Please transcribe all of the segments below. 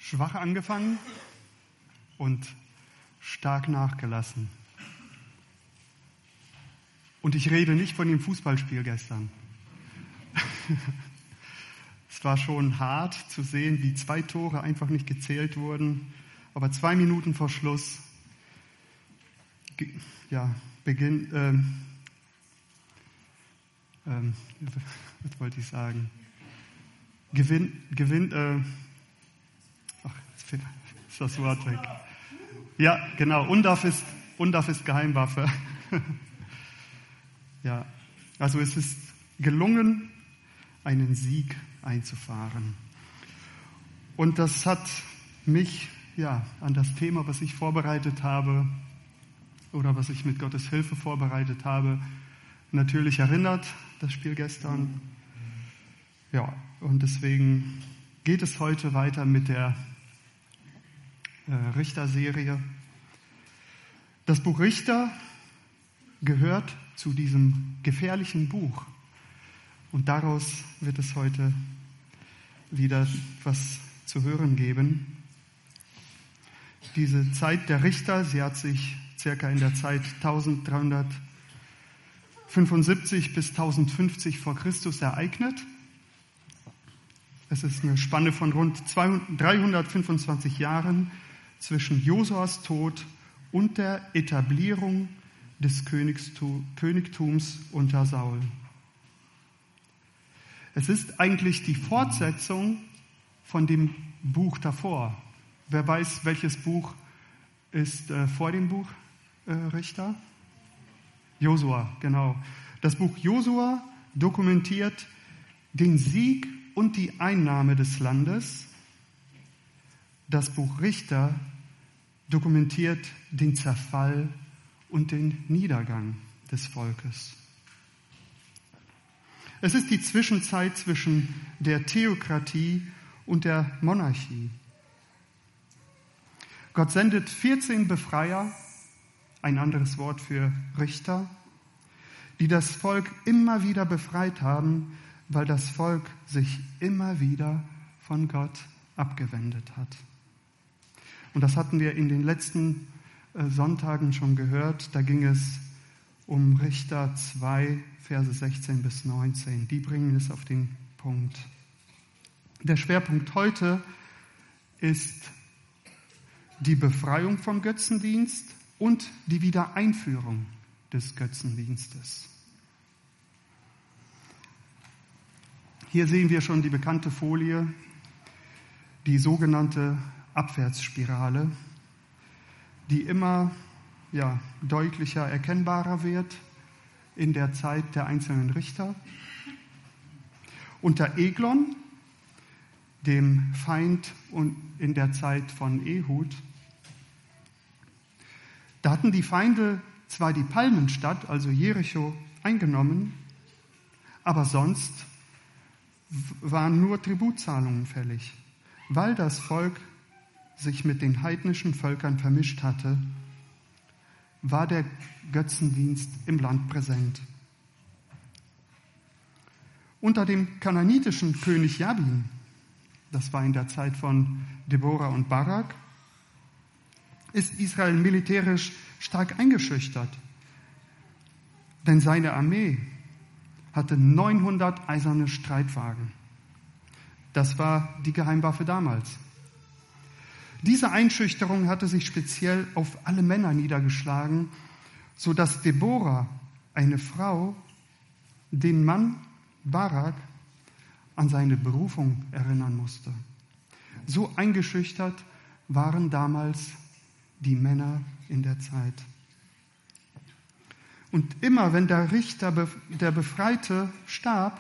schwach angefangen und stark nachgelassen. Und ich rede nicht von dem Fußballspiel gestern. Es war schon hart zu sehen, wie 2 Tore einfach nicht gezählt wurden. Aber 2 Minuten vor Schluss was wollte ich sagen? Ist das Wort weg? Ja, genau. Undarf ist Geheimwaffe. Ja, also es ist gelungen, einen Sieg einzufahren. Und das hat mich an das Thema, was ich vorbereitet habe oder was ich mit Gottes Hilfe vorbereitet habe, natürlich erinnert, das Spiel gestern. Ja, und deswegen geht es heute weiter mit der Richter-Serie. Das Buch Richter gehört zu diesem gefährlichen Buch. Und daraus wird es heute wieder was zu hören geben. Diese Zeit der Richter, sie hat sich circa in der Zeit 1375 bis 1050 vor Christus ereignet. Es ist eine Spanne von rund 325 Jahren zwischen Josuas Tod und der Etablierung des Königtums unter Saul. Es ist eigentlich die Fortsetzung von dem Buch davor. Wer weiß, welches Buch ist vor dem Buch Richter? Josua, genau. Das Buch Josua dokumentiert den Sieg und die Einnahme des Landes. Das Buch Richter dokumentiert den Zerfall und den Niedergang des Volkes. Es ist die Zwischenzeit zwischen der Theokratie und der Monarchie. Gott sendet 14 Befreier, ein anderes Wort für Richter, die das Volk immer wieder befreit haben, weil das Volk sich immer wieder von Gott abgewendet hat. Und das hatten wir in den letzten Sonntagen schon gehört. Da ging es um Richter 2, Verse 16 bis 19. Die bringen es auf den Punkt. Der Schwerpunkt heute ist die Befreiung vom Götzendienst und die Wiedereinführung des Götzendienstes. Hier sehen wir schon die bekannte Folie, die sogenannte Abwärtsspirale, die immer deutlicher erkennbarer wird in der Zeit der einzelnen Richter. Unter Eglon, dem Feind, und in der Zeit von Ehud, da hatten die Feinde zwar die Palmenstadt, also Jericho, eingenommen, aber sonst waren nur Tributzahlungen fällig, weil das Volk sich mit den heidnischen Völkern vermischt hatte, war der Götzendienst im Land präsent. Unter dem kanaanitischen König Jabin, das war in der Zeit von Deborah und Barak, ist Israel militärisch stark eingeschüchtert, denn seine Armee hatte 900 eiserne Streitwagen. Das war die Geheimwaffe damals. Diese Einschüchterung hatte sich speziell auf alle Männer niedergeschlagen, sodass Deborah, eine Frau, den Mann Barak an seine Berufung erinnern musste. So eingeschüchtert waren damals die Männer in der Zeit. Und immer wenn der Richter, der Befreite, starb,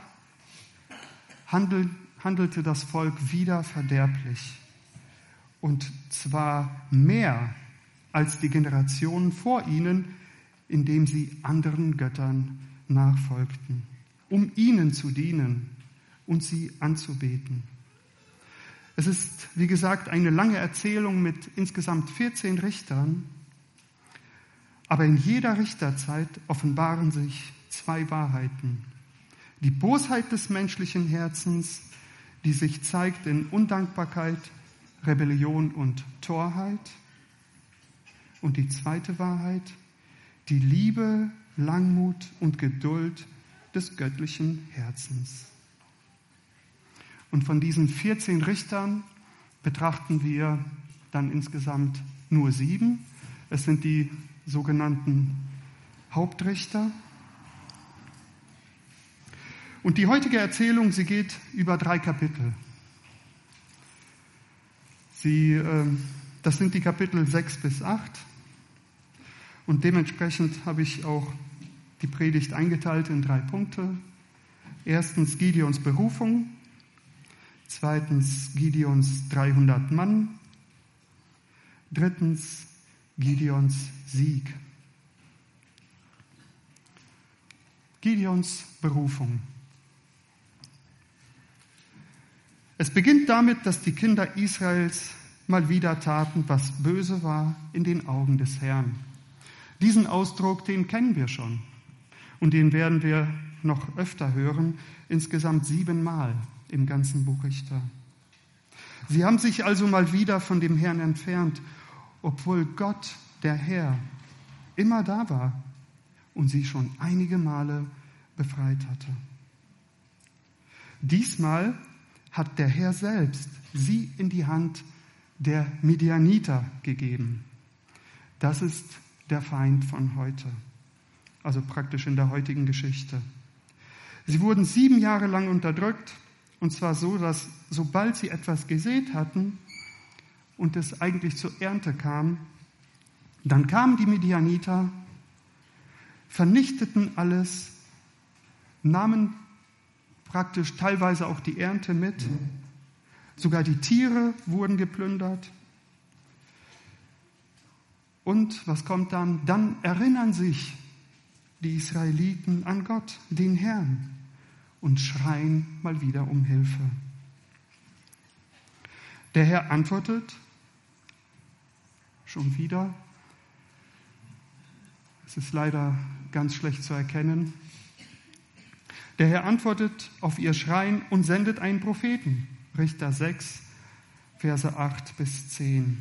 handelte das Volk wieder verderblich. Und zwar mehr als die Generationen vor ihnen, indem sie anderen Göttern nachfolgten, um ihnen zu dienen und sie anzubeten. Es ist, wie gesagt, eine lange Erzählung mit insgesamt 14 Richtern, aber in jeder Richterzeit offenbaren sich 2 Wahrheiten. Die Bosheit des menschlichen Herzens, die sich zeigt in Undankbarkeit Rebellion und Torheit. Und die zweite Wahrheit, die Liebe, Langmut und Geduld des göttlichen Herzens. Und von diesen 14 Richtern betrachten wir dann insgesamt nur 7. Es sind die sogenannten Hauptrichter. Und die heutige Erzählung, sie geht über 3 Kapitel. Das sind die Kapitel 6 bis 8. Und dementsprechend habe ich auch die Predigt eingeteilt in 3 Punkte. Erstens Gideons Berufung. Zweitens Gideons 300 Mann. Drittens Gideons Sieg. Gideons Berufung. Es beginnt damit, dass die Kinder Israels mal wieder taten, was böse war in den Augen des Herrn. Diesen Ausdruck, den kennen wir schon. Und den werden wir noch öfter hören, insgesamt 7 Mal im ganzen Buch Richter. Sie haben sich also mal wieder von dem Herrn entfernt, obwohl Gott, der Herr, immer da war und sie schon einige Male befreit hatte. Diesmal hat der Herr selbst sie in die Hand der Midianiter gegeben. Das ist der Feind von heute, also praktisch in der heutigen Geschichte. Sie wurden 7 Jahre lang unterdrückt, und zwar so, dass sobald sie etwas gesät hatten und es eigentlich zur Ernte kam, dann kamen die Midianiter, vernichteten alles, nahmen praktisch teilweise auch die Ernte mit, sogar die Tiere wurden geplündert. Und was kommt dann? Dann erinnern sich die Israeliten an Gott, den Herrn, und schreien mal wieder um Hilfe. Der Herr antwortet, schon wieder, es ist leider ganz schlecht zu erkennen, der Herr antwortet auf ihr Schreien und sendet einen Propheten. Richter 6, Verse 8 bis 10.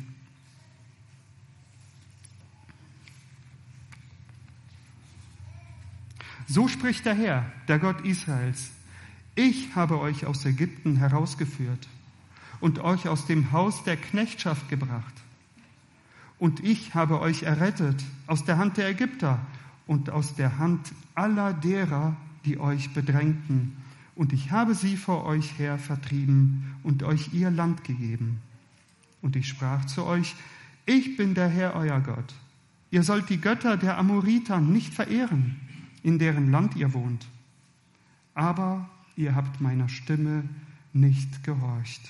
So spricht der Herr, der Gott Israels. Ich habe euch aus Ägypten herausgeführt und euch aus dem Haus der Knechtschaft gebracht. Und ich habe euch errettet aus der Hand der Ägypter und aus der Hand aller derer, die euch bedrängten. Und ich habe sie vor euch her vertrieben und euch ihr Land gegeben. Und ich sprach zu euch, ich bin der Herr, euer Gott. Ihr sollt die Götter der Amoriter nicht verehren, in deren Land ihr wohnt. Aber ihr habt meiner Stimme nicht gehorcht.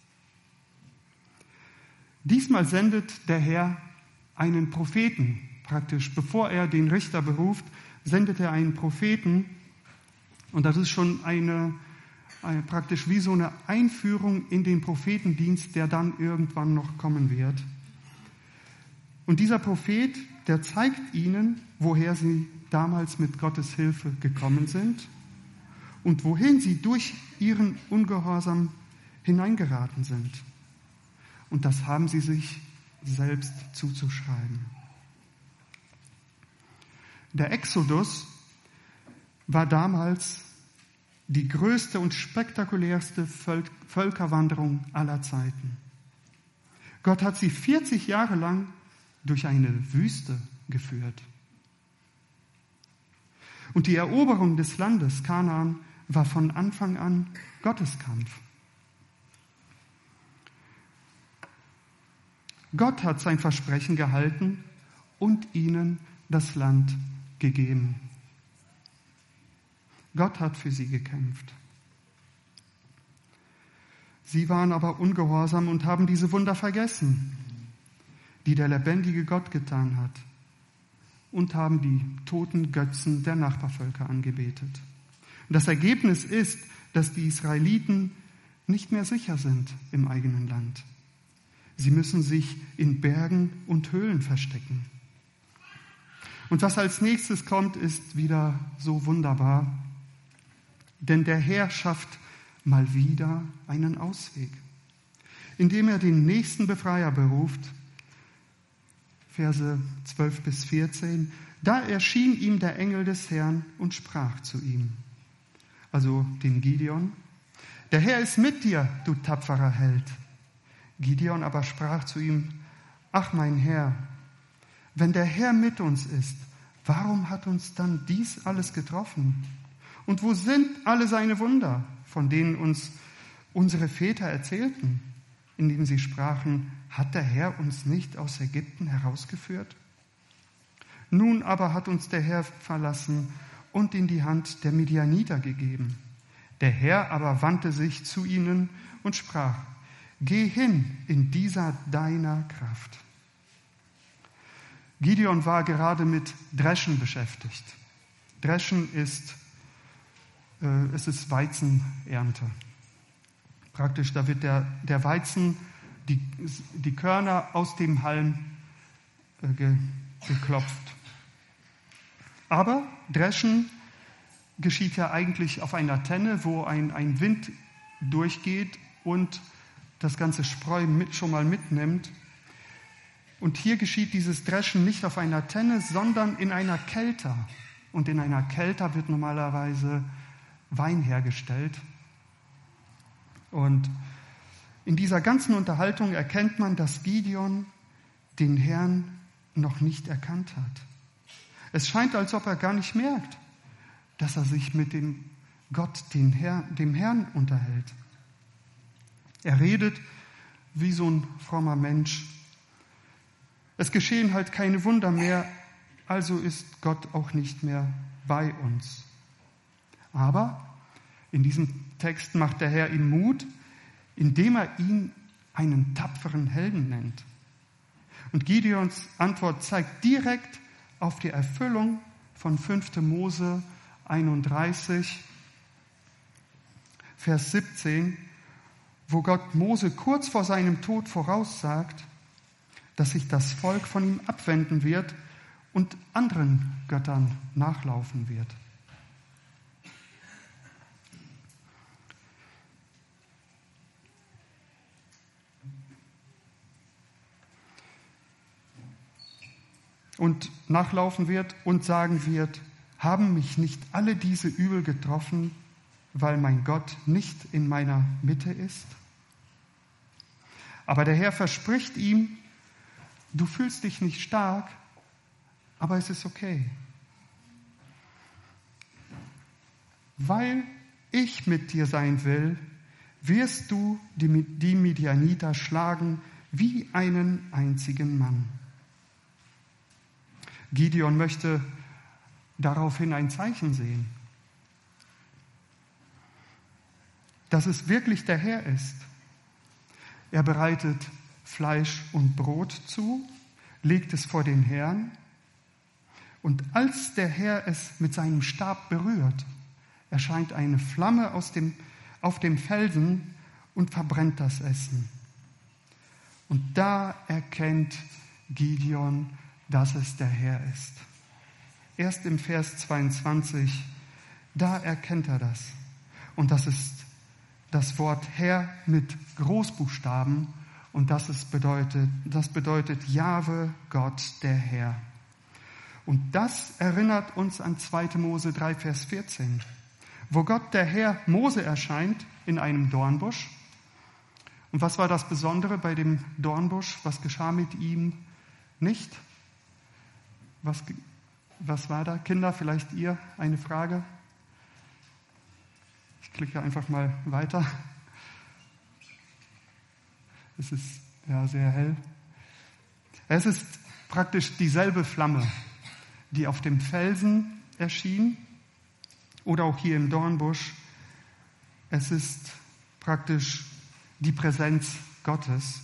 Diesmal sendet der Herr einen Propheten. Praktisch, bevor er den Richter beruft, sendet er einen Propheten. Und das ist schon praktisch wie so eine Einführung in den Prophetendienst, der dann irgendwann noch kommen wird. Und dieser Prophet, der zeigt ihnen, woher sie damals mit Gottes Hilfe gekommen sind und wohin sie durch ihren Ungehorsam hineingeraten sind. Und das haben sie sich selbst zuzuschreiben. Der Exodus war damals die größte und spektakulärste Völkerwanderung aller Zeiten. Gott hat sie 40 Jahre lang durch eine Wüste geführt. Und die Eroberung des Landes Kanaan war von Anfang an Gotteskampf. Gott hat sein Versprechen gehalten und ihnen das Land gegeben. Gott hat für sie gekämpft. Sie waren aber ungehorsam und haben diese Wunder vergessen, die der lebendige Gott getan hat, und haben die toten Götzen der Nachbarvölker angebetet. Und das Ergebnis ist, dass die Israeliten nicht mehr sicher sind im eigenen Land. Sie müssen sich in Bergen und Höhlen verstecken. Und was als nächstes kommt, ist wieder so wunderbar. Denn der Herr schafft mal wieder einen Ausweg. indem er den nächsten Befreier beruft. Verse 12 bis 14. Da erschien ihm der Engel des Herrn und sprach zu ihm, also dem Gideon, der Herr ist mit dir, du tapferer Held. Gideon aber sprach zu ihm, ach mein Herr, wenn der Herr mit uns ist, warum hat uns dann dies alles getroffen? Und wo sind alle seine Wunder, von denen uns unsere Väter erzählten, indem sie sprachen, hat der Herr uns nicht aus Ägypten herausgeführt? Nun aber hat uns der Herr verlassen und in die Hand der Midianiter gegeben. Der Herr aber wandte sich zu ihnen und sprach, geh hin in dieser deiner Kraft. Gideon war gerade mit Dreschen beschäftigt. Dreschen ist Weizenernte. Praktisch, da wird der Weizen, die Körner aus dem Halm geklopft. Aber Dreschen geschieht ja eigentlich auf einer Tenne, wo ein Wind durchgeht und das ganze Spreu schon mal mitnimmt. Und hier geschieht dieses Dreschen nicht auf einer Tenne, sondern in einer Kelter. Und in einer Kelter wird normalerweise Wein hergestellt. Und in dieser ganzen Unterhaltung erkennt man, dass Gideon den Herrn noch nicht erkannt hat. Es scheint, als ob er gar nicht merkt, dass er sich mit dem Gott, dem Herrn, unterhält. Er redet wie so ein frommer Mensch. Es geschehen halt keine Wunder mehr, also ist Gott auch nicht mehr bei uns. Aber in diesem Text macht der Herr ihm Mut, indem er ihn einen tapferen Helden nennt. Und Gideons Antwort zeigt direkt auf die Erfüllung von 5. Mose 31, Vers 17, wo Gott Mose kurz vor seinem Tod voraussagt, dass sich das Volk von ihm abwenden wird und anderen Göttern nachlaufen wird. Und nachlaufen wird und sagen wird, haben mich nicht alle diese Übel getroffen, weil mein Gott nicht in meiner Mitte ist? Aber der Herr verspricht ihm, du fühlst dich nicht stark, aber es ist okay. Weil ich mit dir sein will, wirst du die Midianiter schlagen wie einen einzigen Mann. Gideon möchte daraufhin ein Zeichen sehen, dass es wirklich der Herr ist. Er bereitet Fleisch und Brot zu, legt es vor den Herrn und als der Herr es mit seinem Stab berührt, erscheint eine Flamme auf dem Felsen und verbrennt das Essen. Und da erkennt Gideon, dass es der Herr ist. Erst im Vers 22, da erkennt er das. Und das ist das Wort Herr mit Großbuchstaben und das bedeutet Jahwe, Gott, der Herr. Und das erinnert uns an 2. Mose 3, Vers 14, wo Gott, der Herr, Mose erscheint in einem Dornbusch. Und was war das Besondere bei dem Dornbusch? Was geschah mit ihm nicht? Was war da? Kinder, vielleicht ihr eine Frage? Ich klicke einfach mal weiter. Es ist ja sehr hell. Es ist praktisch dieselbe Flamme, die auf dem Felsen erschien oder auch hier im Dornbusch. Es ist praktisch die Präsenz Gottes.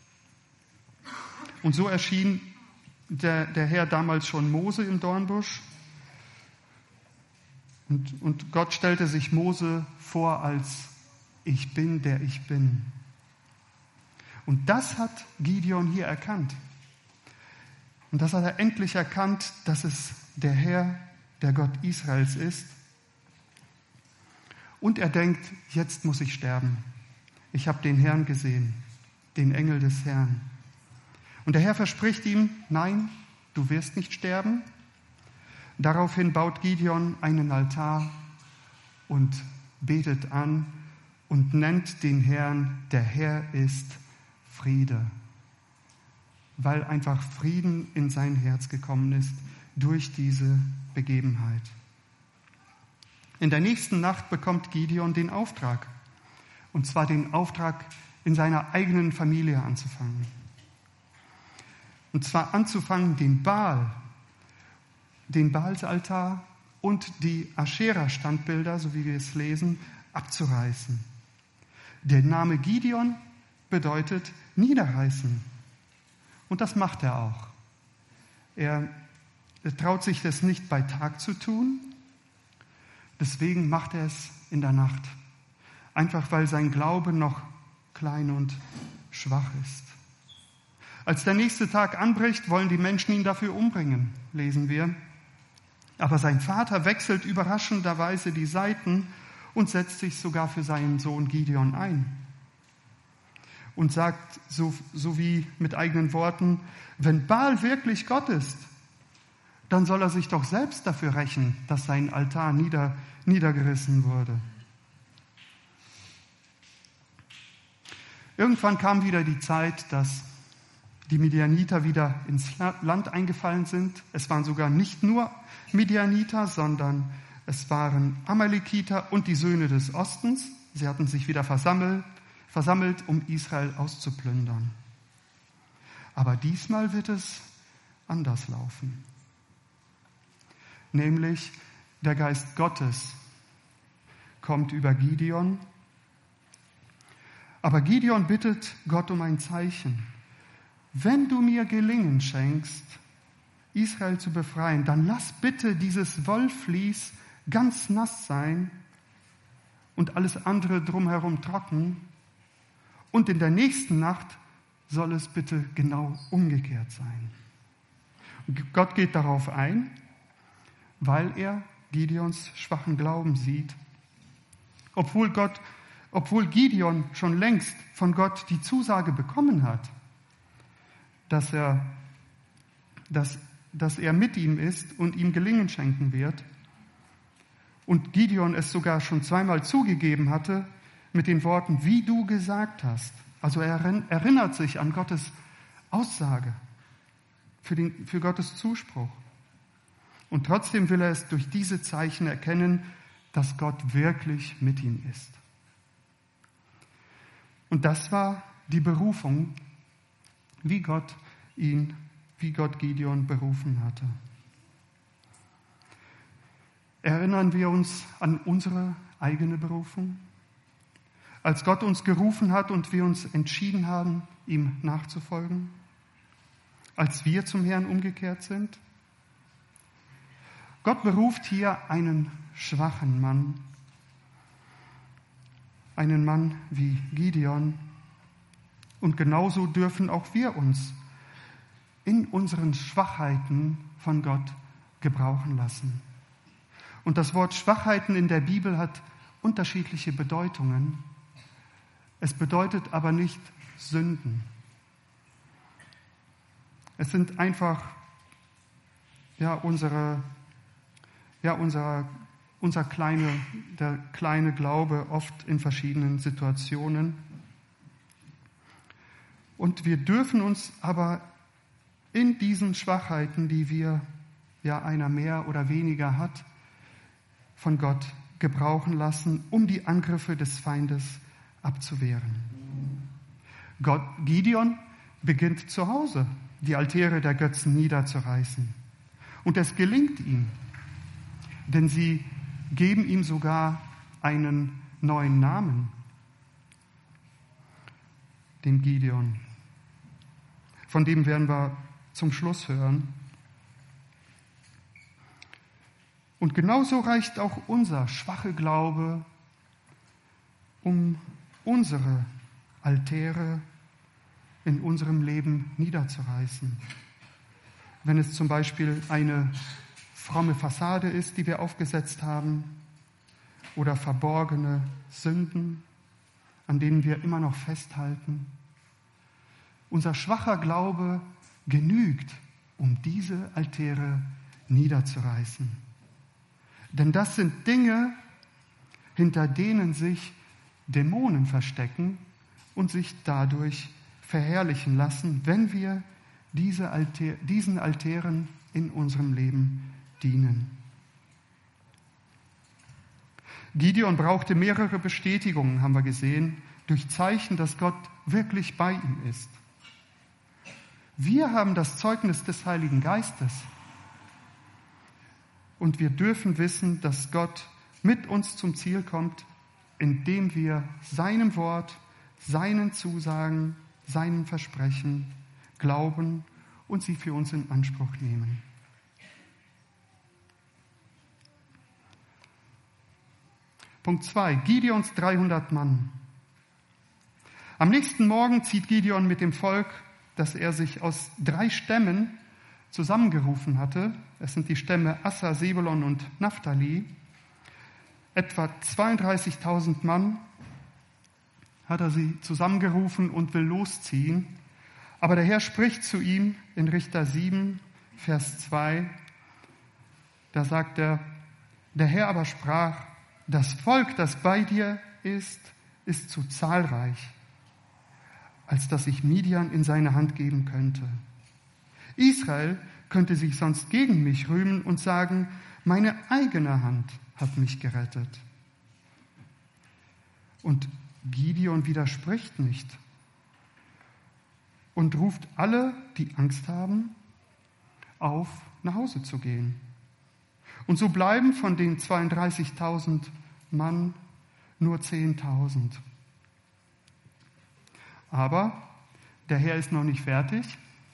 Und so erschien der Herr damals schon Mose im Dornbusch. Und Gott stellte sich Mose vor als ich bin, der ich bin. Und das hat Gideon hier erkannt. Und das hat er endlich erkannt, dass es der Herr, der Gott Israels ist. Und er denkt, jetzt muss ich sterben. Ich habe den Herrn gesehen. den Engel des Herrn. Und der Herr verspricht ihm, nein, du wirst nicht sterben. Daraufhin baut Gideon einen Altar und betet an und nennt den Herrn, der Herr ist Friede, weil einfach Frieden in sein Herz gekommen ist durch diese Begebenheit. In der nächsten Nacht bekommt Gideon den Auftrag, und zwar den Auftrag, in seiner eigenen Familie anzufangen. Und zwar anzufangen, den Baalsaltar und die Aschera-Standbilder, so wie wir es lesen, abzureißen. Der Name Gideon bedeutet niederreißen. Und das macht er auch. Er traut sich das nicht bei Tag zu tun, deswegen macht er es in der Nacht. Einfach weil sein Glaube noch klein und schwach ist. Als der nächste Tag anbricht, wollen die Menschen ihn dafür umbringen, lesen wir. Aber sein Vater wechselt überraschenderweise die Seiten und setzt sich sogar für seinen Sohn Gideon ein. Und sagt so wie mit eigenen Worten, wenn Baal wirklich Gott ist, dann soll er sich doch selbst dafür rächen, dass sein Altar niedergerissen wurde. Irgendwann kam wieder die Zeit, dass die Midianiter wieder ins Land eingefallen sind. Es waren sogar nicht nur Midianiter, sondern es waren Amalekiter und die Söhne des Ostens. Sie hatten sich wieder versammelt, um Israel auszuplündern. Aber diesmal wird es anders laufen. Nämlich der Geist Gottes kommt über Gideon. Aber Gideon bittet Gott um ein Zeichen. Wenn du mir Gelingen schenkst, Israel zu befreien, dann lass bitte dieses Wollvlies ganz nass sein und alles andere drumherum trocken. Und in der nächsten Nacht soll es bitte genau umgekehrt sein. Und Gott geht darauf ein, weil er Gideons schwachen Glauben sieht. Obwohl Gideon schon längst von Gott die Zusage bekommen hat, dass er mit ihm ist und ihm Gelingen schenken wird. Und Gideon es sogar schon zweimal zugegeben hatte mit den Worten, wie du gesagt hast. Also er erinnert sich an Gottes Aussage, für Gottes Zuspruch. Und trotzdem will er es durch diese Zeichen erkennen, dass Gott wirklich mit ihm ist. Und das war die Berufung, wie Gott Gideon berufen hatte. Erinnern wir uns an unsere eigene Berufung? Als Gott uns gerufen hat und wir uns entschieden haben, ihm nachzufolgen? Als wir zum Herrn umgekehrt sind? Gott beruft hier einen schwachen Mann, einen Mann wie Gideon. Und genauso dürfen auch wir uns in unseren Schwachheiten von Gott gebrauchen lassen. Und das Wort Schwachheiten in der Bibel hat unterschiedliche Bedeutungen. Es bedeutet aber nicht Sünden. Es sind einfach unser kleine Glaube oft in verschiedenen Situationen. Und wir dürfen uns aber in diesen Schwachheiten, die wir, einer mehr oder weniger hat, von Gott gebrauchen lassen, um die Angriffe des Feindes abzuwehren. Gideon beginnt zu Hause, die Altäre der Götzen niederzureißen. Und es gelingt ihm, denn sie geben ihm sogar einen neuen Namen, den Gideon. Von dem werden wir zum Schluss hören. Und genauso reicht auch unser schwacher Glaube, um unsere Altäre in unserem Leben niederzureißen. Wenn es zum Beispiel eine fromme Fassade ist, die wir aufgesetzt haben, oder verborgene Sünden, an denen wir immer noch festhalten, unser schwacher Glaube genügt, um diese Altäre niederzureißen. Denn das sind Dinge, hinter denen sich Dämonen verstecken und sich dadurch verherrlichen lassen, wenn wir diesen Altären in unserem Leben dienen. Gideon brauchte mehrere Bestätigungen, haben wir gesehen, durch Zeichen, dass Gott wirklich bei ihm ist. Wir haben das Zeugnis des Heiligen Geistes und wir dürfen wissen, dass Gott mit uns zum Ziel kommt, indem wir seinem Wort, seinen Zusagen, seinen Versprechen glauben und sie für uns in Anspruch nehmen. Punkt 2. Gideons 300 Mann. Am nächsten Morgen zieht Gideon mit dem Volk, das er sich aus 3 Stämmen zusammengerufen hatte. Es sind die Stämme Asser, Sebulon und Naphtali. Etwa 32.000 Mann hat er sie zusammengerufen und will losziehen. Aber der Herr spricht zu ihm in Richter 7, Vers 2. Da sagt er, der Herr aber sprach, das Volk, das bei dir ist zu zahlreich, als dass ich Midian in seine Hand geben könnte. Israel könnte sich sonst gegen mich rühmen und sagen, meine eigene Hand hat mich gerettet. Und Gideon widerspricht nicht und ruft alle, die Angst haben, auf, nach Hause zu gehen. Und so bleiben von den 32.000 Mann nur 10.000. Aber der Herr ist noch nicht fertig.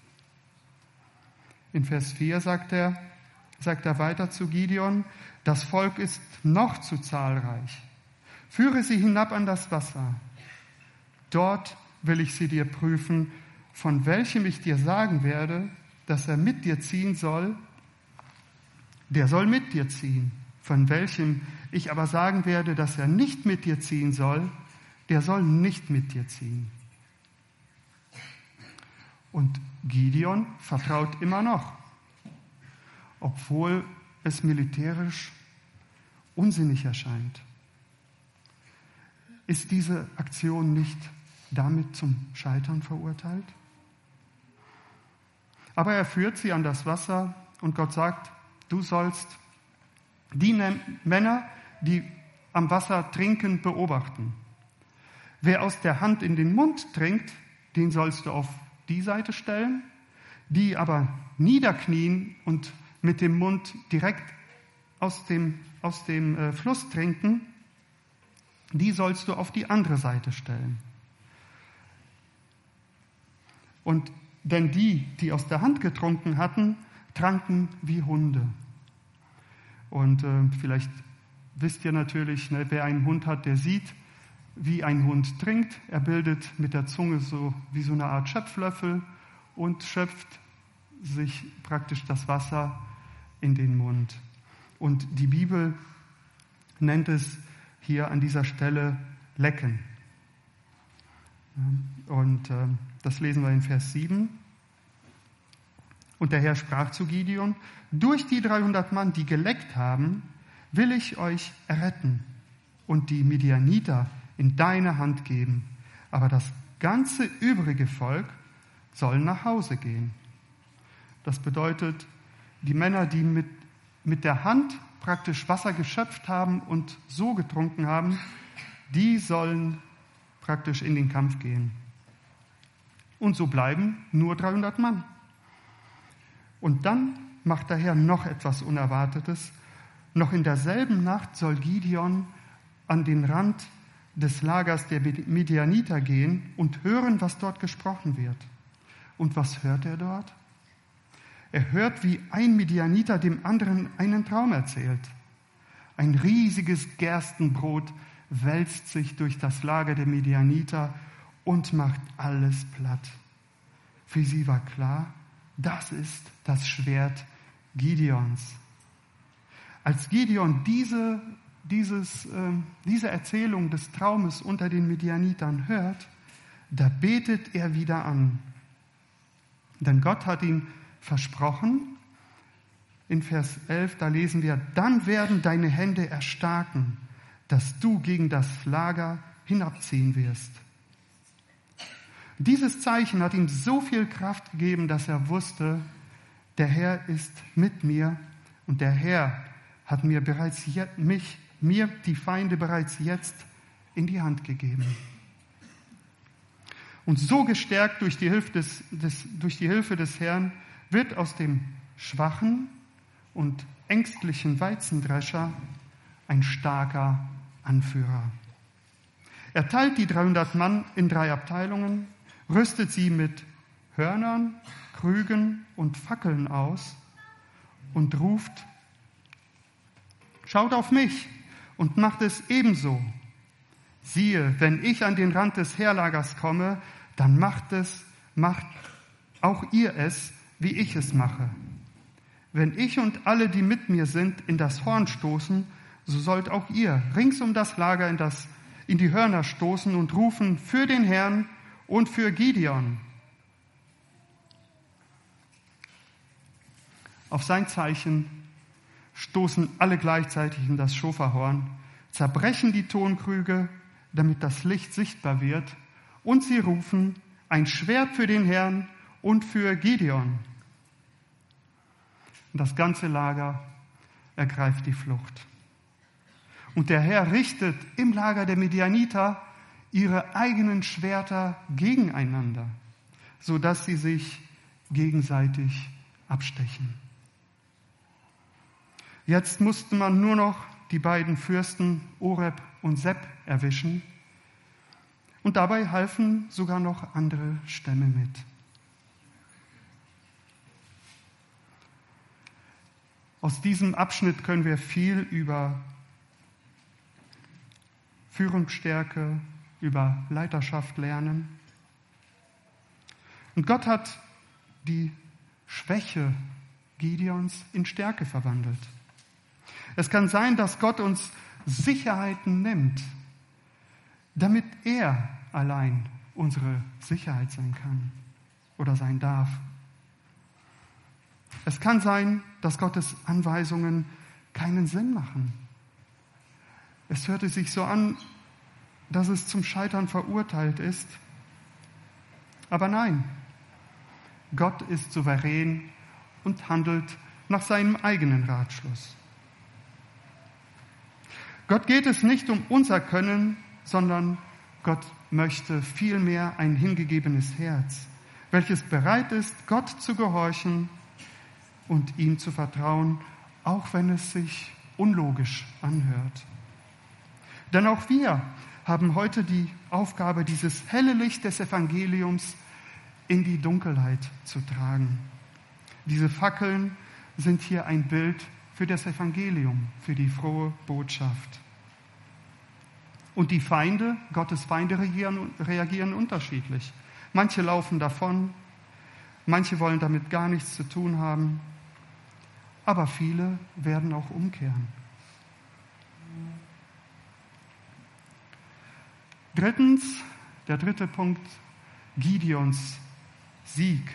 In Vers 4 sagt er weiter zu Gideon, das Volk ist noch zu zahlreich. Führe sie hinab an das Wasser. Dort will ich sie dir prüfen, von welchem ich dir sagen werde, dass er mit dir ziehen soll. Der soll mit dir ziehen. Von welchem ich aber sagen werde, dass er nicht mit dir ziehen soll, der soll nicht mit dir ziehen. Und Gideon vertraut immer noch, obwohl es militärisch unsinnig erscheint. Ist diese Aktion nicht damit zum Scheitern verurteilt? Aber er führt sie an das Wasser und Gott sagt, du sollst die Männer, die am Wasser trinken, beobachten. Wer aus der Hand in den Mund trinkt, den sollst du auf die Seite stellen, die aber niederknien und mit dem Mund direkt aus dem Fluss trinken, die sollst du auf die andere Seite stellen. Und denn die aus der Hand getrunken hatten, tranken wie Hunde. Und vielleicht wisst ihr natürlich, wer einen Hund hat, der sieht, wie ein Hund trinkt. Er bildet mit der Zunge so wie so eine Art Schöpflöffel und schöpft sich praktisch das Wasser in den Mund. Und die Bibel nennt es hier an dieser Stelle Lecken. Und das lesen wir in Vers 7. Und der Herr sprach zu Gideon, durch die 300 Mann, die geleckt haben, will ich euch erretten und die Midianiter in deine Hand geben. Aber das ganze übrige Volk soll nach Hause gehen. Das bedeutet, die Männer, die mit der Hand praktisch Wasser geschöpft haben und so getrunken haben, die sollen praktisch in den Kampf gehen. Und so bleiben nur 300 Mann. Und dann macht der Herr noch etwas Unerwartetes. Noch in derselben Nacht soll Gideon an den Rand des Lagers der Midianiter gehen und hören, was dort gesprochen wird. Und was hört er dort? Er hört, wie ein Midianiter dem anderen einen Traum erzählt. Ein riesiges Gerstenbrot wälzt sich durch das Lager der Midianiter und macht alles platt. Für sie war klar, das ist das Schwert Gideons. Als Gideon diese Erzählung des Traumes unter den Midianitern hört, da betet er wieder an Denn Gott hat ihm versprochen, in Vers 11, da lesen wir, dann werden deine Hände erstarken, dass du gegen das Lager hinabziehen wirst. Dieses Zeichen hat ihm so viel Kraft gegeben, dass er wusste, der Herr ist mit mir und der Herr hat mir die Feinde bereits jetzt in die Hand gegeben. Und so gestärkt durch die Hilfe des Herrn wird aus dem schwachen und ängstlichen Weizendrescher ein starker Anführer. Er teilt die 300 Mann in 3 Abteilungen, rüstet sie mit Hörnern, Krügen und Fackeln aus und ruft: Schaut auf mich und macht es ebenso. Siehe, wenn ich an den Rand des Heerlagers komme, dann macht auch ihr es, wie ich es mache. Wenn ich und alle, die mit mir sind, in das Horn stoßen, so sollt auch ihr rings um das Lager in die Hörner stoßen und rufen für den Herrn und für Gideon. Auf sein Zeichen stoßen alle gleichzeitig in das Schoferhorn, zerbrechen die Tonkrüge, damit das Licht sichtbar wird, und sie rufen: Ein Schwert für den Herrn und für Gideon. Und das ganze Lager ergreift die Flucht. Und der Herr richtet im Lager der Midianiter ihre eigenen Schwerter gegeneinander, sodass sie sich gegenseitig abstechen. Jetzt musste man nur noch die beiden Fürsten Oreb und Seb erwischen. Und dabei halfen sogar noch andere Stämme mit. Aus diesem Abschnitt können wir viel über Führungsstärke, über Leiterschaft lernen. Und Gott hat die Schwäche Gideons in Stärke verwandelt. Es kann sein, dass Gott uns Sicherheiten nimmt, damit er allein unsere Sicherheit sein kann oder sein darf. Es kann sein, dass Gottes Anweisungen keinen Sinn machen. Es hörte sich so an, dass es zum Scheitern verurteilt ist. Aber nein, Gott ist souverän und handelt nach seinem eigenen Ratschluss. Gott geht es nicht um unser Können, sondern Gott möchte vielmehr ein hingegebenes Herz, welches bereit ist, Gott zu gehorchen und ihm zu vertrauen, auch wenn es sich unlogisch anhört. Denn auch wir haben heute die Aufgabe, dieses helle Licht des Evangeliums in die Dunkelheit zu tragen. Diese Fackeln sind hier ein Bild für das Evangelium, für die frohe Botschaft. Und die Feinde, Gottes Feinde reagieren unterschiedlich. Manche laufen davon, manche wollen damit gar nichts zu tun haben, aber viele werden auch umkehren. Drittens, der dritte Punkt, Gideons Sieg.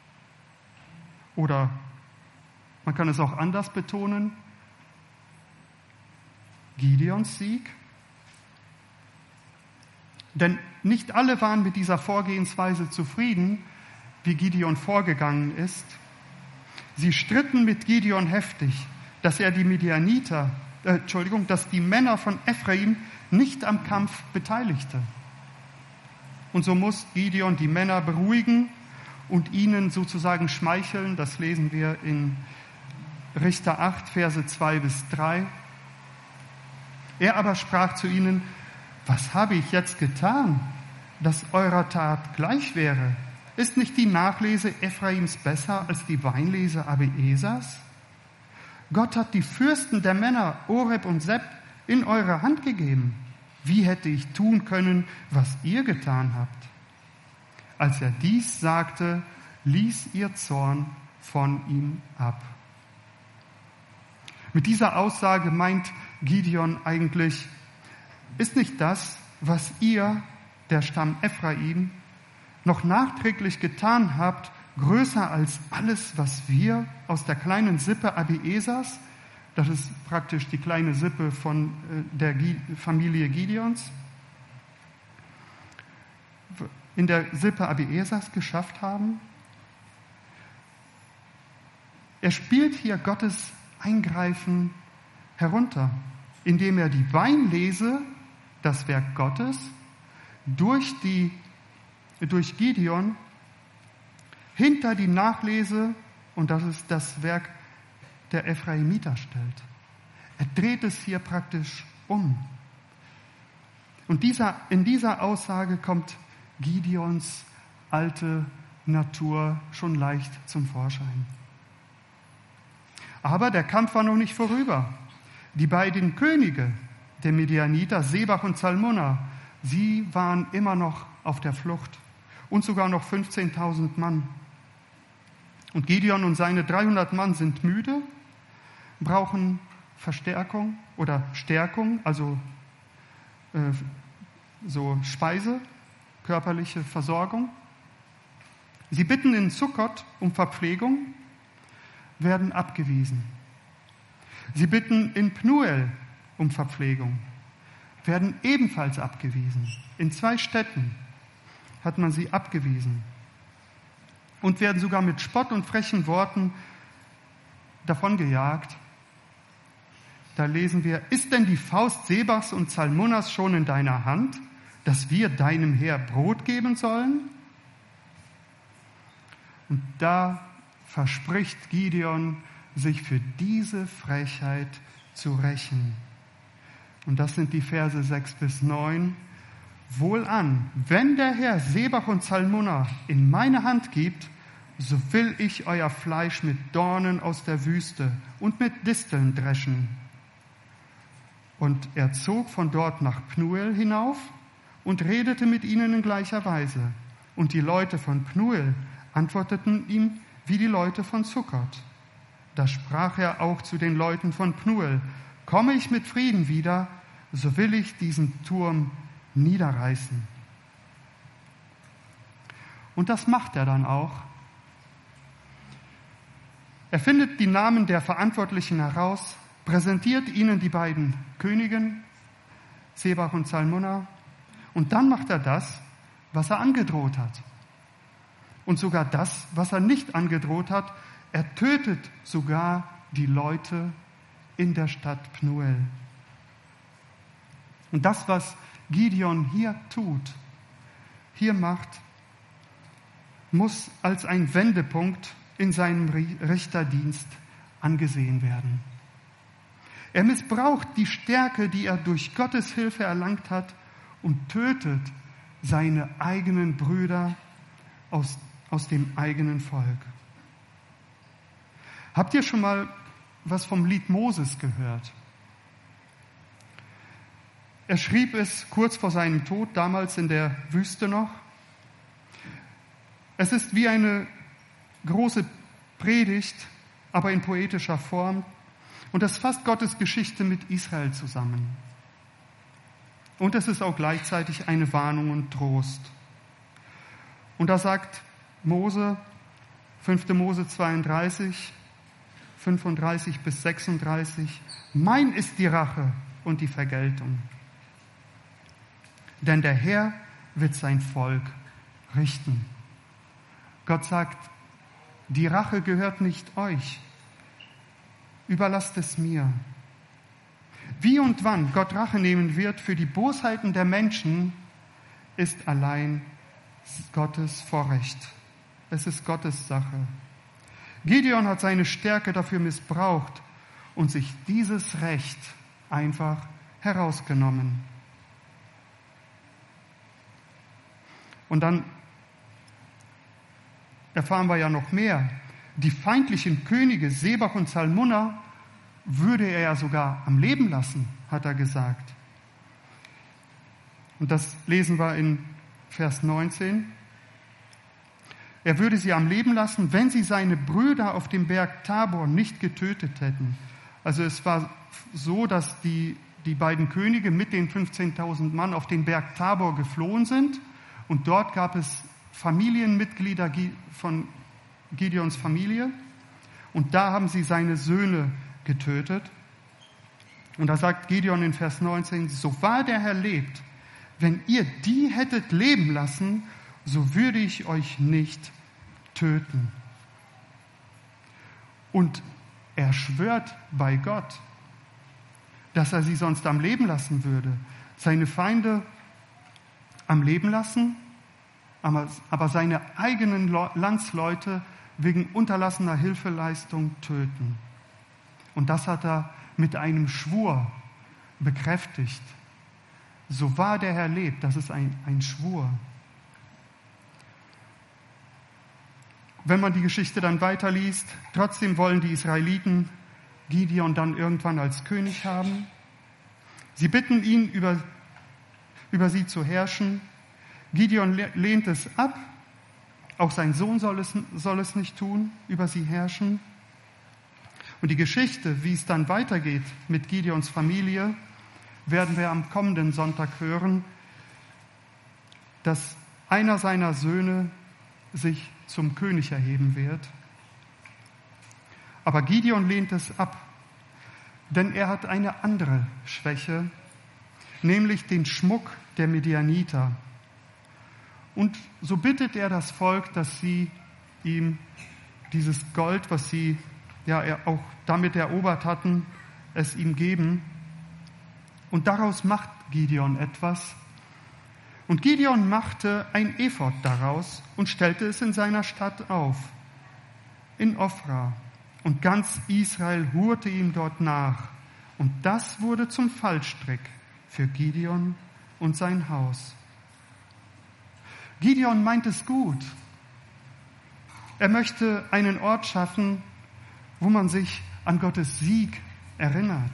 Oder man kann es auch anders betonen, Gideons Sieg. Denn nicht alle waren mit dieser Vorgehensweise zufrieden, wie Gideon vorgegangen ist. Sie stritten mit Gideon heftig, dass die Männer von Ephraim nicht am Kampf beteiligte. Und so muss Gideon die Männer beruhigen und ihnen sozusagen schmeicheln. Das lesen wir in Richter 8, Verse 2-3. Er aber sprach zu ihnen: Was habe ich jetzt getan, dass eurer Tat gleich wäre? Ist nicht die Nachlese Ephraims besser als die Weinlese Abiesers? Gott hat die Fürsten der Männer Oreb und Seb in eure Hand gegeben. Wie hätte ich tun können, was ihr getan habt? Als er dies sagte, ließ ihr Zorn von ihm ab. Mit dieser Aussage meint Gideon eigentlich: Ist nicht das, was ihr, der Stamm Ephraim, noch nachträglich getan habt, größer als alles, was wir aus der kleinen Sippe Abiesers, das ist praktisch die kleine Sippe von der Familie Gideons, in der Sippe Abiesers geschafft haben? Er spielt hier Gottes Eingreifen herunter, indem er die Weinlese, das Werk Gottes, durch Gideon hinter die Nachlese, und das ist das Werk der Ephraimiter, stellt. Er dreht es hier praktisch um. Und in dieser Aussage kommt Gideons alte Natur schon leicht zum Vorschein. Aber der Kampf war noch nicht vorüber. Die beiden Könige der Midianiter, Sebach und Zalmunna, sie waren immer noch auf der Flucht und sogar noch 15.000 Mann. Und Gideon und seine 300 Mann sind müde, brauchen Verstärkung oder Stärkung, also so Speise, körperliche Versorgung. Sie bitten in Sukkot um Verpflegung, werden abgewiesen. Sie bitten in Pnuel um Verpflegung, werden ebenfalls abgewiesen. In 2 Städten hat man sie abgewiesen und werden sogar mit Spott und frechen Worten davongejagt. Da lesen wir: Ist denn die Faust Sebachs und Zalmunnas schon in deiner Hand, dass wir deinem Heer Brot geben sollen? Und da verspricht Gideon, sich für diese Frechheit zu rächen. Und das sind die Verse 6-9. Wohlan, wenn der Herr Sebach und Zalmunna in meine Hand gibt, so will ich euer Fleisch mit Dornen aus der Wüste und mit Disteln dreschen. Und er zog von dort nach Pnuel hinauf und redete mit ihnen in gleicher Weise. Und die Leute von Pnuel antworteten ihm wie die Leute von Sukkot. Da sprach er auch zu den Leuten von Pnuel: Komme ich mit Frieden wieder, so will ich diesen Turm niederreißen. Und das macht er dann auch. Er findet die Namen der Verantwortlichen heraus, präsentiert ihnen die beiden Königen, Sebach und Zalmunna, und dann macht er das, was er angedroht hat. Und sogar das, was er nicht angedroht hat, er tötet sogar die Leute in der Stadt Pnuel. Und das, was Gideon hier tut, hier macht, muss als ein Wendepunkt in seinem Richterdienst angesehen werden. Er missbraucht die Stärke, die er durch Gottes Hilfe erlangt hat, und tötet seine eigenen Brüder aus dem eigenen Volk. Habt ihr schon mal was vom Lied Moses gehört? Er schrieb es kurz vor seinem Tod, damals in der Wüste noch. Es ist wie eine große Predigt, aber in poetischer Form. Und es fasst Gottes Geschichte mit Israel zusammen. Und es ist auch gleichzeitig eine Warnung und Trost. Und da sagt Mose, 5. Mose 32, 35 bis 36, mein ist die Rache und die Vergeltung. Denn der Herr wird sein Volk richten. Gott sagt, die Rache gehört nicht euch. Überlasst es mir. Wie und wann Gott Rache nehmen wird für die Bosheiten der Menschen, ist allein Gottes Vorrecht. Es ist Gottes Sache. Gideon hat seine Stärke dafür missbraucht und sich dieses Recht einfach herausgenommen. Und dann erfahren wir ja noch mehr. Die feindlichen Könige Sebach und Zalmunna würde er ja sogar am Leben lassen, hat er gesagt. Und das lesen wir in Vers 19. Er würde sie am Leben lassen, wenn sie seine Brüder auf dem Berg Tabor nicht getötet hätten. Also es war so, dass die beiden Könige mit den 15.000 Mann auf den Berg Tabor geflohen sind. Und dort gab es Familienmitglieder von Gideons Familie und da haben sie seine Söhne getötet. Und da sagt Gideon in Vers 19, so wahr der Herr lebt, wenn ihr die hättet leben lassen, so würde ich euch nicht töten. Und er schwört bei Gott, dass er sie sonst am Leben lassen würde. Seine Feinde am Leben lassen, aber seine eigenen Landsleute wegen unterlassener Hilfeleistung töten. Und das hat er mit einem Schwur bekräftigt. So wahr der Herr lebt, das ist ein Schwur. Wenn man die Geschichte dann weiterliest, trotzdem wollen die Israeliten Gideon dann irgendwann als König haben. Sie bitten ihn, über sie zu herrschen. Gideon lehnt es ab. Auch sein Sohn soll es nicht tun, über sie herrschen. Und die Geschichte, wie es dann weitergeht mit Gideons Familie, werden wir am kommenden Sonntag hören, dass einer seiner Söhne sich zum König erheben wird. Aber Gideon lehnt es ab, denn er hat eine andere Schwäche, nämlich den Schmuck der Midianiter. Und so bittet er das Volk, dass sie ihm dieses Gold, was sie auch damit erobert hatten, es ihm geben. Und daraus macht Gideon etwas. Und Gideon machte ein Ephod daraus und stellte es in seiner Stadt auf, in Ophrah. Und ganz Israel hurte ihm dort nach. Und das wurde zum Fallstrick für Gideon und sein Haus. Gideon meint es gut. Er möchte einen Ort schaffen, wo man sich an Gottes Sieg erinnert.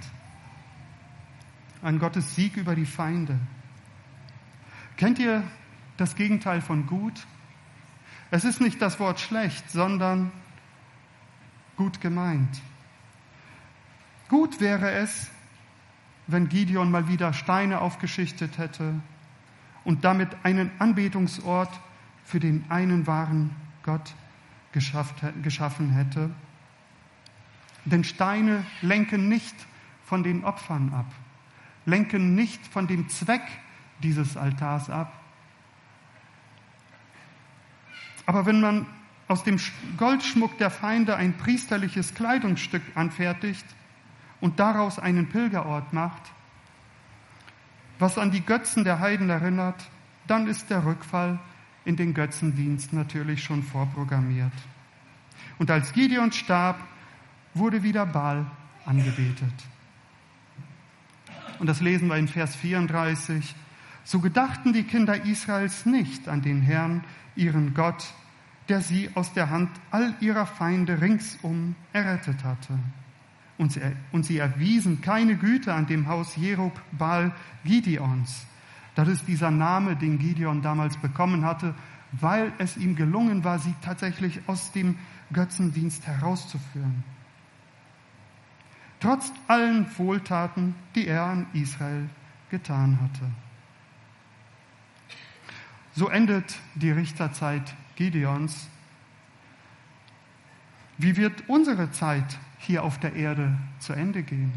An Gottes Sieg über die Feinde. Kennt ihr das Gegenteil von gut? Es ist nicht das Wort schlecht, sondern gut gemeint. Gut wäre es, wenn Gideon mal wieder Steine aufgeschichtet hätte und damit einen Anbetungsort für den einen wahren Gott geschaffen hätte. Denn Steine lenken nicht von den Opfern ab, lenken nicht von dem Zweck dieses Altars ab. Aber wenn man aus dem Goldschmuck der Feinde ein priesterliches Kleidungsstück anfertigt und daraus einen Pilgerort macht, was an die Götzen der Heiden erinnert, dann ist der Rückfall in den Götzendienst natürlich schon vorprogrammiert. Und als Gideon starb, wurde wieder Baal angebetet. Und das lesen wir in Vers 34. So gedachten die Kinder Israels nicht an den Herrn, ihren Gott, der sie aus der Hand all ihrer Feinde ringsum errettet hatte. Und sie erwiesen keine Güte an dem Haus Jerub-Baal Gideons. Das ist dieser Name, den Gideon damals bekommen hatte, weil es ihm gelungen war, sie tatsächlich aus dem Götzendienst herauszuführen. Trotz allen Wohltaten, die er an Israel getan hatte. So endet die Richterzeit Gideons. Wie wird unsere Zeit hier auf der Erde zu Ende gehen?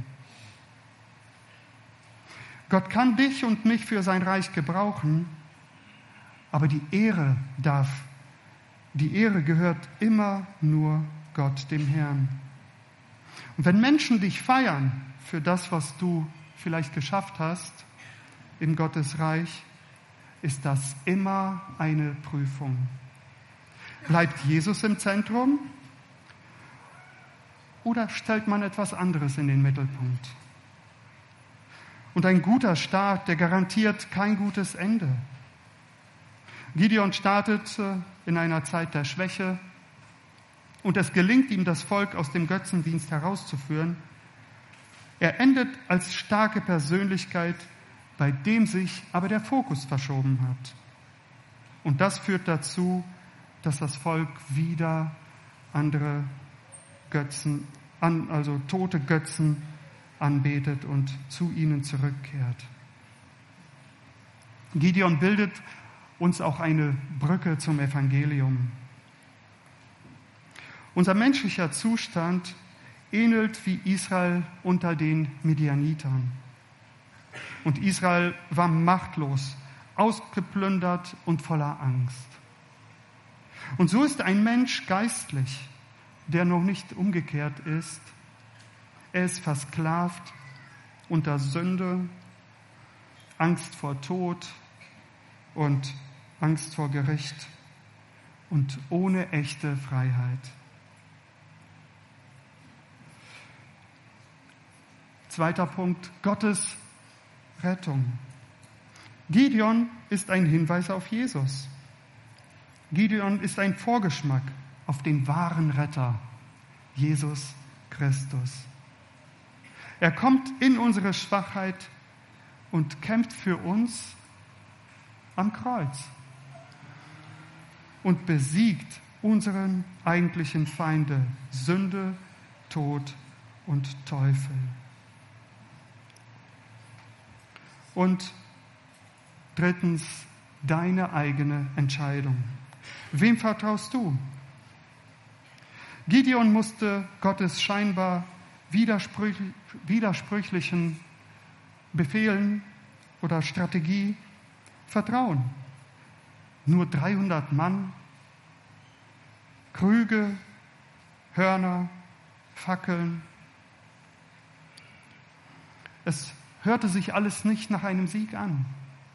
Gott kann dich und mich für sein Reich gebrauchen, aber die Ehre gehört immer nur Gott, dem Herrn. Und wenn Menschen dich feiern für das, was du vielleicht geschafft hast in Gottes Reich, ist das immer eine Prüfung. Bleibt Jesus im Zentrum oder stellt man etwas anderes in den Mittelpunkt? Und ein guter Start, der garantiert kein gutes Ende. Gideon startet in einer Zeit der Schwäche und es gelingt ihm, das Volk aus dem Götzendienst herauszuführen. Er endet als starke Persönlichkeit, bei dem sich aber der Fokus verschoben hat. Und das führt dazu, dass das Volk wieder andere Götzen, also tote Götzen anbetet und zu ihnen zurückkehrt. Gideon bildet uns auch eine Brücke zum Evangelium. Unser menschlicher Zustand ähnelt wie Israel unter den Midianitern. Und Israel war machtlos, ausgeplündert und voller Angst. Und so ist ein Mensch geistlich, der noch nicht umgekehrt ist. Er ist versklavt unter Sünde, Angst vor Tod und Angst vor Gericht und ohne echte Freiheit. Zweiter Punkt, Gottes Rettung. Gideon ist ein Hinweis auf Jesus. Gideon ist ein Vorgeschmack auf den wahren Retter, Jesus Christus. Er kommt in unsere Schwachheit und kämpft für uns am Kreuz und besiegt unseren eigentlichen Feinde, Sünde, Tod und Teufel. Und drittens, deine eigene Entscheidung. Wem vertraust du? Gideon musste Gottes scheinbar widersprüchlichen Befehlen oder Strategie vertrauen. Nur 300 Mann, Krüge, Hörner, Fackeln. Es hörte sich alles nicht nach einem Sieg an.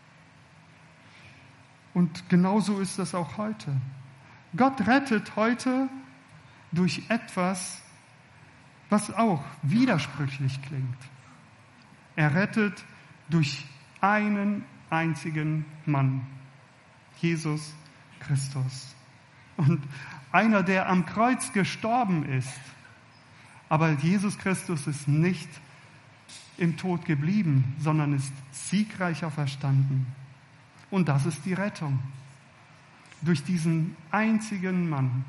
Und genauso ist es auch heute. Gott rettet heute durch etwas, was auch widersprüchlich klingt. Er rettet durch einen einzigen Mann, Jesus Christus. Und einer, der am Kreuz gestorben ist. Aber Jesus Christus ist nicht im Tod geblieben, sondern ist siegreich auferstanden. Und das ist die Rettung. Durch diesen einzigen Mann.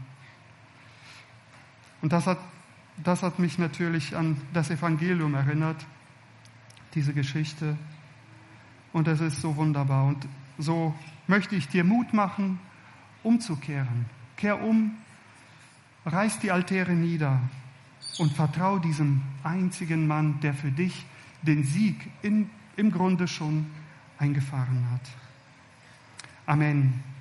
Und das hat mich natürlich an das Evangelium erinnert, diese Geschichte. Und es ist so wunderbar. Und so möchte ich dir Mut machen, umzukehren. Kehr um, reiß die Altäre nieder und vertrau diesem einzigen Mann, der für dich den Sieg im Grunde schon eingefahren hat. Amen.